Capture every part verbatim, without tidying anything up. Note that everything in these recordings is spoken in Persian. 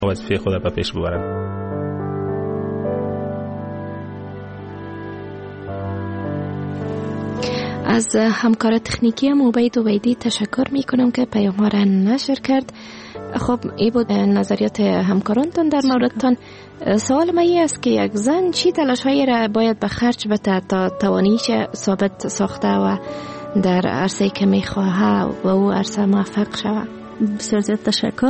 وظیفه خود به پیش ببرم. از همکار تکنیکی هم عبید عبیدی تشکر میکنم که پیام ها را نشر کرد. خب این بود نظریات همکارانتان در موردتان. سوال ما این است که یک زن چی تلاش هایی را باید به خرج بده تا توانیش ثابت ساخته و در عرصه که میخواه و او عرصه موفق شود؟ بسیار زیاد تشکر.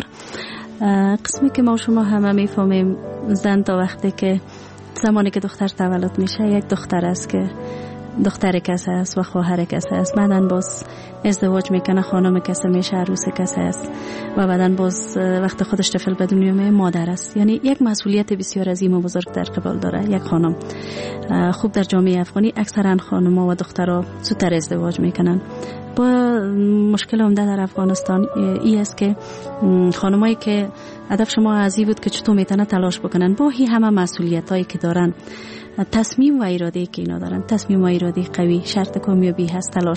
قسمی که ما شما همه میفهمیم زن تا وقتی که زمانی که دختر تولد میشه یک دختر است که دختر کسی است و خواهر کسی است، بعدن باز ازدواج میکنه، خانم کسی میشه، عروس کسی است و بعدن باز وقت خودش طفل به دنیا میاره مادر است. یعنی یک مسئولیت بسیار عظیم و بزرگ در قبال داره یک خانم. خوب در جامعه افغانی اکثرا خانم‌ها و دخترها زودتر ازدواج میکنن. با مشکل عمده در افغانستان ای است که خانمایی که هدف شما ازی بود که چطور میتونه تلاش بکنن با هی همه مسئولیتایی که دارن، تصمیم و اراده که اینا دارن، تصمیم و اراده قوی شرط کامیابی هست تلاش.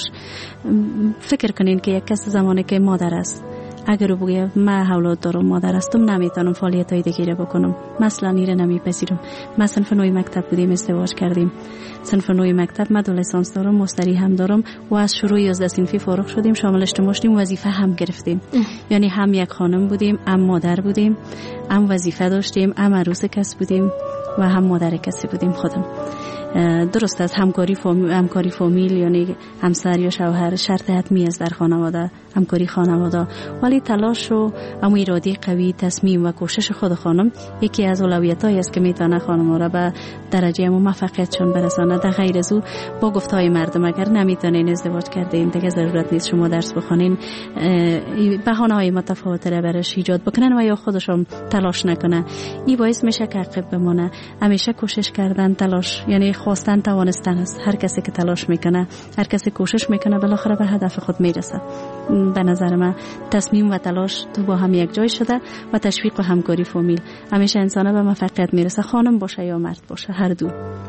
فکر کنین که یک کس زمانی که مادر است اگر بگه من اولاد دارم، مادر هستم، نمیتونم فعالیت های دیگه رو بکنم، مثلا ایره نمیپذیرم. ما صنف نوی مکتب بودیم، ازدواج کردیم، صنف نوی مکتب، من دو لیسانس دارم، مستری هم دارم و از شروع یازده صنفی فارغ شدیم، شامل اجتماع شدیم، وظیفه هم گرفتیم. یعنی هم یک خانم بودیم، هم مادر بودیم، هم وظیفه داشتیم، هم عروس کس بودیم و هم مادر کسی بودیم خودم. درست است همکاری فامیل، همکاری فامیل یعنی همسر یا شوهر شرط حتمی است در خانواده، همکاری خانواده، ولی تلاش و هم اراده قوی، تصمیم و کوشش خود خانم یکی از اولویت‌هایی است که میتونه خانم‌ها را به درجه موفقیتشون برساند. در غیر از او با گفتهای مردم اگر نمیتونین ازدواج کردین دیگه ضرورت نیست شما درس بخونین، بهانه‌های متفاوت را برش ایجاد بکنن و یا خودشون تلاش نکنه. این باعث میشه که عقب بمونه. همیشه کوشش کردن، تلاش یعنی خواستن توانستن است. هر کسی که تلاش میکنه، هر کسی کوشش میکنه، بالاخره به هدف خود میرسه. به نظر من تصمیم و تلاش تو با هم یک جای شده و تشویق و همکاری فامیل همیشه انسان به موفقیت میرسه، خانم باشه یا مرد باشه، هر دو.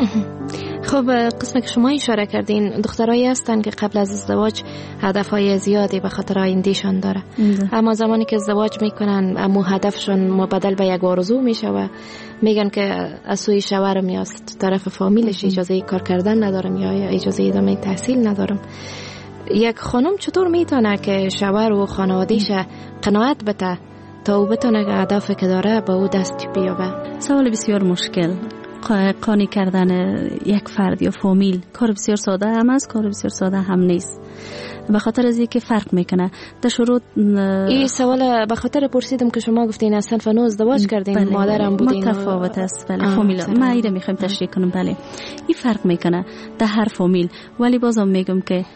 خب قسمی که شما اشاره کردین دخترایی هستن که قبل از ازدواج هدفهای زیادی به خاطر آیندهشان داره، اما زمانی که ازدواج میکنن اما هدفشون مبدل به یک آرزو میشه و میگن که از سوی شوهرم یا طرف فامیلش اجازه کار کردن ندارم یا اجازه ادامه تحصیل ندارم. یک خانم چطور میتونه که شوهر و خانواده‌اش قناعت بده تا او بتونه هدفی که داره به او دست بیابه؟ سوال بسیار مشکل. قانع کردن یک فرد یا فامیل کار بسیار ساده هم است، کار بسیار ساده هم نیست. به خاطر از اینکه فرق میکنه در شروط. این سوال به خاطر پرسیدم که شما گفتین از صنف نو ازدواج کردین، بله. مادرم بودین، متفاوت است. بله فامیل ما ایده میخوایم تشریح کنم. بله این فرق میکنه در هر فامیل، ولی بازم میگم که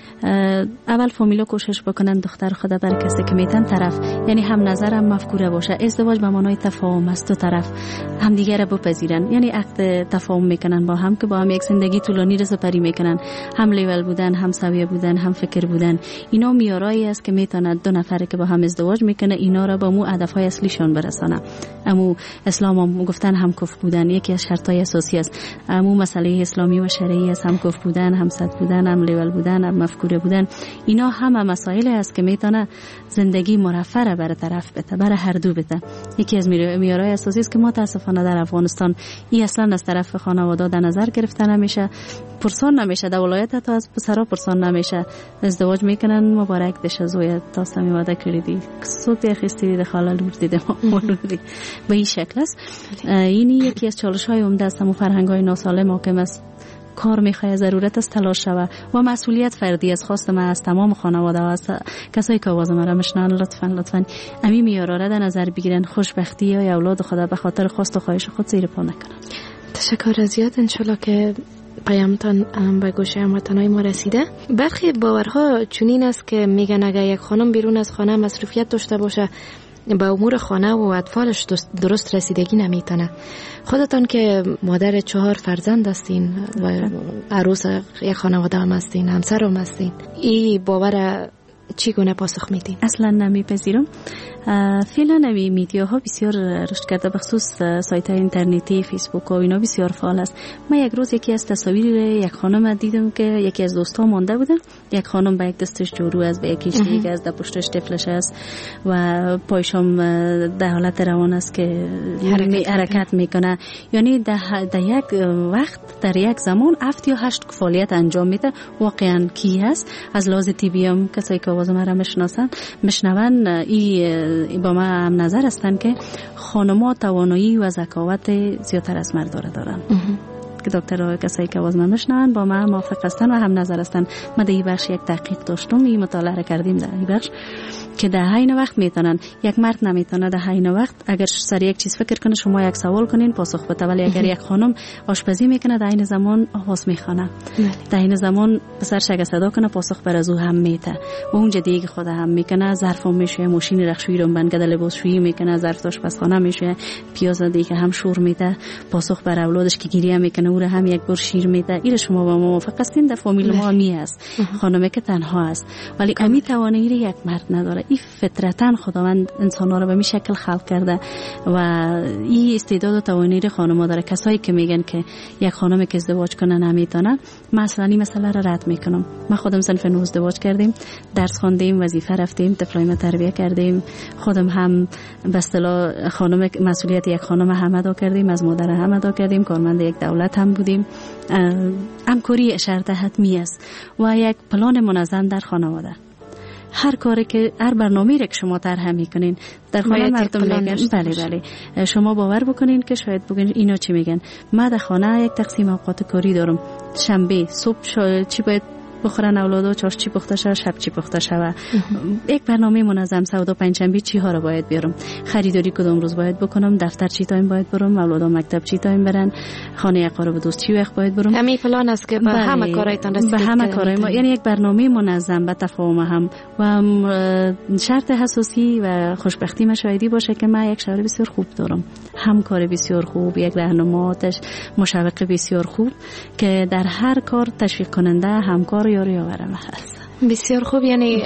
اول فامیلا کوشش بکنن دختر خدا بر کسی که میتن طرف، یعنی هم نظر هم مفکوره باشه. ازدواج به معنای تفاهم است، دو طرف هم دیگه را بپذیرن، یعنی عقد تفاهم میکنن با هم که با هم یک زندگی طولانی را سپری میکنن، هم لیول بودن، هم سویه بودن، هم فکر بودن. اینا میارایی است که میتونه دو نفره که با هم ازدواج میکنه اینا را با مو هدفهای اصلیشون برسانه. امو اسلام هم گفتن هم کف بودن یکی از شرطای اساسی است. امو مسئله اسلامی و شرعی است، هم کف بودن، هم صد بودن، هم لیول بودن، هم مفکوره بودن. اینا همه مسائل است که میتونه زندگی مرفه را بر طرف بده، بر هر دو بده. یکی از میارای اساسی است که متاسفانه در افغانستان این اصلا از طرف خانواده در نظر گرفته نمیشه، پرسان نمیشه، در ولایت تا از پسرا پرسان نمیشه. ازدواج میکنن مبارک دشه زوی تا سمی واده کردی صوت اخیستی ده خاله لور دیده مولودی به این شکل است. این یکی از چالش های عمده است. و فرهنگ های ناسالم حاکم است. کار میخواه، ضرورت است تلاش شوه و مسئولیت فردی است. خواست من از تمام خانواده و از کسایی که آواز مرا میشنن لطفاً لطفاً امی میارا را در نظر بگیرن، خوشبختی یا اولاد خدا به خاطر خواست و خواهش خود زیر پا نکنن. تشکر زیاد. انشالله که پیامتان به گوش هموطنای ما رسیده. برخی باورها چنین است که میگن اگر یک خانم بیرون از خانه مصروفیت داشته باشه به امور خانه و اطفالش درست رسیدگی نمیتونه. خودتان که مادر چهار فرزند هستین و عروس یک خانواده هم هستین، همسر هم هستین، این باور چی گونه پاسخ میدین؟ اصلا نمیپذیرم. فعلا نمی میدیا ها بسیار رشد کرده، بخصوص سایت های اینترنتی، فیسبوک و اینا بسیار فعال است. من یک روز یکی از تصاویر یک خانم دیدم که یکی از دوستا مانده بودن، یک خانم با یک دستش جورو است، به یکیش دیگه از پشتش طفلش است و پایشم در حالت روان است که حرکت, حرکت میکنه. یعنی در, در یک وقت در یک زمان هفت یا هشت فعالیت انجام میده. واقعا کی هست؟ از لحاظ طبی هم کسایی که آواز مرا میشناسن میشنون ای با ما هم نظر هستن که خانم‌ها توانایی و ذکاوت زیادتر از مرد دارن. که دکترها کسایی که آواز من میشنون با من موافق هستن و هم نظر هستن. ما در این بخش یک تحقیق داشتم، این مطالعه کردیم در این بخش که در حین وقت میتونن، یک مرد نمیتونه در حین وقت اگر سر یک چیز فکر کنه شما یک سوال کنین پاسخ بده، ولی اگر یک خانم آشپزی میکنه در حین زمان آواز میخونه، در حین زمان پسرش اگه صدا کنه پاسخ بر از او هم میده و اونجا دیگه خود هم میکنه، ظرف میشه، ماشین رختشویی رو بنگده لباسشویی میکنه، ظرف آشپزخانه میشه، پیاز دیگه هم شور میده، پاسخ بر اولادش که گریه میکنه او رو هم یک بار شیر میده. این شما با ما موافق هستین؟ در فامیل ما می هست خانمه که تنها است ولی امی توانایی یک مرد نداره. این فطرتاً خداوند انسان‌ها رو به این شکل خلق کرده و این استعداد و توانایی خانم‌ها داره. کسایی که میگن که یک خانم که ازدواج کنه نمیتونه، مثلا این مسئله رو رد میکنم. ما خودم صنف نو ازدواج کردیم، درس خواندیم، وظیفه رفتیم، طفلای ما تربیت کردیم، خودم هم به اصطلاح خانم مسئولیت یک خانم هم ادا کردیم، از مادر هم ادا کردیم، کارمند یک دولت هم بودیم. همکاری شرط حتمی است و یک پلان منظم در خانواده. هر کاری که هر برنامه‌ای که شما طرح میکنین در خانه مردم میگن بله بله شما باور بکنین که شاید بگین اینا چی میگن. من در خانه یک تقسیم اوقات کاری دارم. شنبه صبح چی باید بخورن اولادا، چاش چی پخته شود، شب چی پخته شود، یک برنامه منظم. سودا پنجشنبه چی ها رو باید بیارم، خریداری کدام روز باید بکنم، دفتر چی تایم باید برم، اولادا مکتب چی تایم برن، خانه اقارب دوست چی وقت باید برم. همین پلان است که به همه کارایتان رسیدید. به همه کارای ما، یعنی یک برنامه منظم به تفاهم هم و شرط حساسی و خوشبختی مشاهدی باشه که من یک شوهر بسیار خوب دارم، همکار بسیار خوب، یک راهنماتش مشوق بسیار خوب که در هر کار تشویق کننده همکار یاری آورم هست. بسیار خوب. یعنی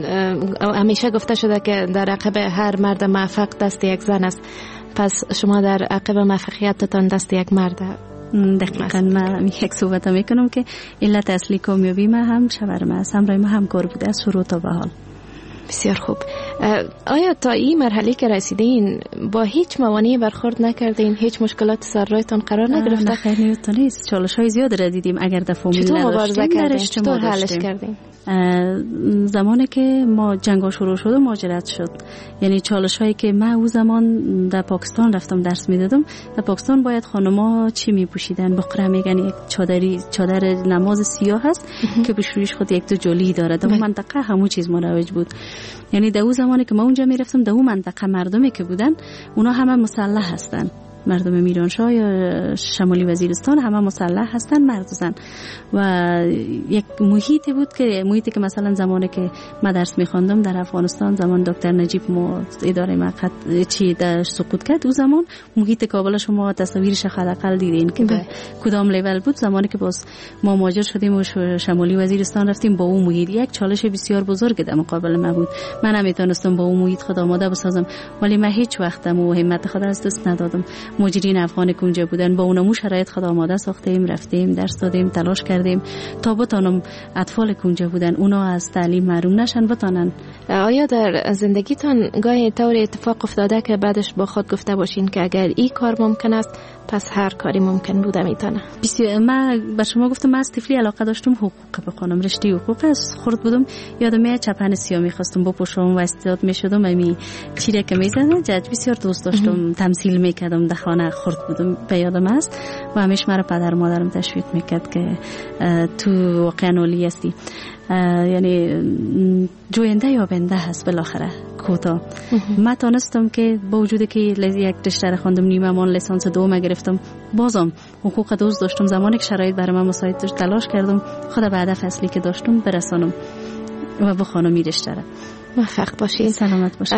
همیشه گفته شده که در عقب هر مرد موفق دست یک زن است، پس شما در عقب موفقیتتان دست یک مرد. دقیقاً من یک صحبت میکنم که علت اصلی کامیابی ما هم شوهرم است، همراه ما همکار بوده از شروع تا به حال. بسیار خوب. آیا تا این مرحله که رسیدین با هیچ موانعی برخورد نکردین؟ هیچ مشکلات سر راهتان قرار نگرفته؟ نه خیر نیست. چالش‌های زیاد را دیدیم. اگر در فامیل چطور مبارزه کردین؟ چطور حلش کردین؟ زمانی که ما جنگ شروع شد و مهاجرت شد، یعنی چالش‌هایی که من اون زمان در پاکستان رفتم درس میدادم، در پاکستان باید خانم‌ها چی میپوشیدن؟ بقره میگن یک چادری چادر نماز سیاه هست که به رویش خود یک دو جلی داره. در اون منطقه همون چیز مروج بود. یعنی در اون زمانی که ما اونجا میرفتم در اون منطقه مردمی که بودن اونا همه مسلح هستن، مردم میرانشاه یا شمالی وزیرستان همه مسلح هستن، مرد و زن. و یک محیطی بود که محیطی که مثلا زمانی که من درس میخواندم در افغانستان، زمان دکتر نجیب ما اداره مقد چی در سقوط کرد، اون زمان محیط کابل شما تصاویرش حداقل دیدین که به کدام لول بود. زمانی که باز ما مهاجر شدیم و شمالی وزیرستان رفتیم، با اون محیط یک چالش بسیار بزرگ در مقابل ما بود. من نمیتونستم با اون محیط خود آماده بسازم، ولی من هیچ وقتم و همت خود از دست ندادم. مجرین افغان که اونجا بودن با اونمو شرایط خود آماده ساختیم، رفتیم درس دادیم، تلاش کردیم تا بتونم اطفال که اونجا بودن اونا از تعلیم محروم نشن بتونن. آیا در زندگیتان گاهی طور اتفاق افتاده که بعدش با خود گفته باشین که اگر این کار ممکن است پس هر کاری ممکن بوده میتونه؟ بسیار. من به شما گفتم من از طفلی علاقه داشتم حقوق بخونم، رشته حقوق از خرد بودم، یادم میاد چپن سیاه میخواستم بپوشم و استعداد میشدم، امی چیره که میزدم جد بسیار دوست داشتم، تمثیل میکردم در خانه خرد بودم به یادم است و همیشه مرا پدر مادرم تشویق میکرد که تو واقعا اولی هستی، یعنی جوینده یا بنده هست بالاخره کوتا. من تانستم که با وجودی که یک رشته خواندم نیمه مان لیسانس دوم گرفتم، بازم حقوق دوست داشتم. زمانی که شرایط برای من مساعد داشت تلاش کردم خود به هدف اصلی که داشتم برسانم و با خانمی رشته را. موفق باشید. سلامت باشید.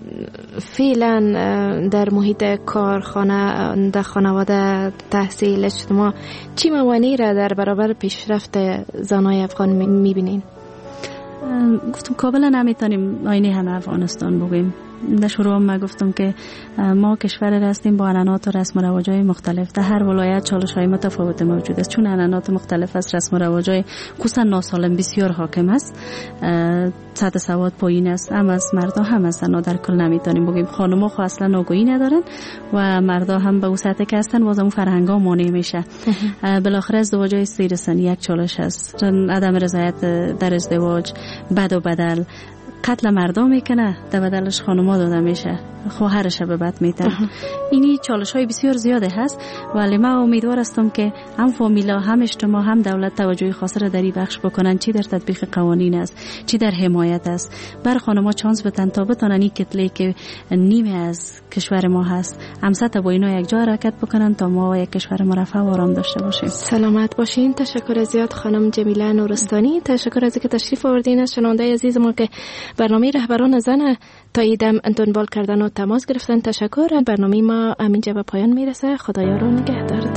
فعلا در محیط کار، خانه، در خانواده، تحصیل اجتماع چی موانعی را در برابر پیشرفت زنای افغان میبینین؟ گفتم کابل نمیتونیم آینه همه افغانستان بگیم. در شروع ما گفتم که ما کشور هستیم با عنعنات و رسم و رواج‌های مختلف. در هر ولایت چالش‌های متفاوت موجود است، چون عنعنات مختلف است، رسم و رواج‌های خصوصا ناسالم بسیار حاکم است. سطح سواد پایین است، هم از مردا هم از زنا. در کل نمیتونیم بگیم خانم‌ها خو اصلا آگاهی ندارن و مردا هم به اون سطح که هستن باز اون فرهنگ‌ها مانع میشه. بالاخره ازدواج‌های سیر سنی یک چالش است، عدم رضایت در ازدواج، بد و بدل، قتل مردم میکنه، در بدلش خانوما داده میشه، خواهرش به بد میتن. اینی چالش های بسیار زیاده هست، ولی ما امیدوار هستم که هم فامیلا هم اجتماع هم دولت توجه خاص را در این بخش بکنن، چی در تطبیق قوانین است، چی در حمایت است. بر خانوما چانس بدن تا بتونن این کتله که نیمه از کشور ما هست هم سطح با اینا یک جا حرکت بکنن تا ما یک کشور مرفه و آرام داشته باشیم. سلامت باشین. تشکر زیاد خانم جمیله نورستانی. تشکر از اینکه تشریف آوردین. از شنونده عزیز ما که برنامه رهبران زن تا ایدم دنبال کردن و تماس گرفتن تشکر. برنامه ما همینجا به پایان میرسه. خدایا رو نگهدار.